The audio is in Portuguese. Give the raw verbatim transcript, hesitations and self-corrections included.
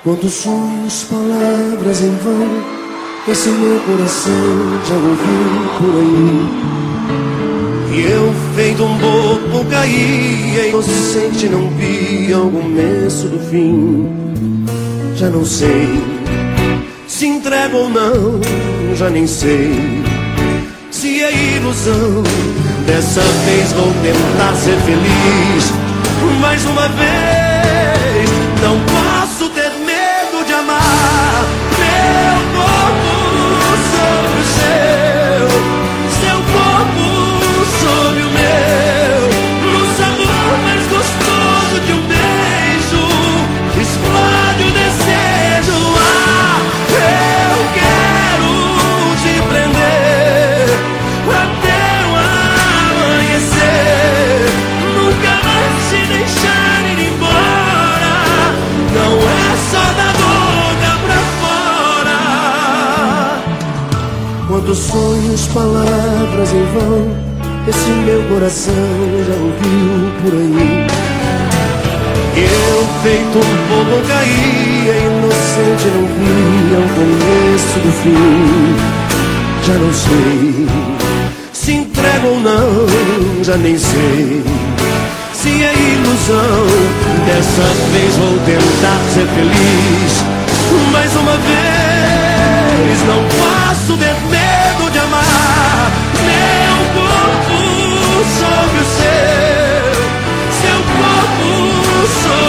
Quantos sonhos, palavras em vão, esse meu coração já ouviu por aí. E eu, feito um bobo, caí, inocente, não via o começo do fim. Já não sei se entrego ou não, já nem sei se é ilusão. Dessa vez vou tentar ser feliz mais uma vez. Não posso ter medo de amar. Meu corpo sobre o seu, seu corpo sobre o meu. No sabor mais gostoso de um beijo explode o desejo. Ah, eu quero te prender até o amanhecer, nunca mais te deixar ir embora. Não é só da boca pra fora. Quantos sonhos, palavras em vão, esse meu coração já ouviu por aí. Eu, feito um bobo, caía, inocente, não via o começo do fim. Já não sei se entrego ou não, já nem sei se é ilusão. Dessa vez vou tentar ser feliz mais uma vez. Não posso ter medo de amar. Meu corpo sobre o seu, seu corpo sobre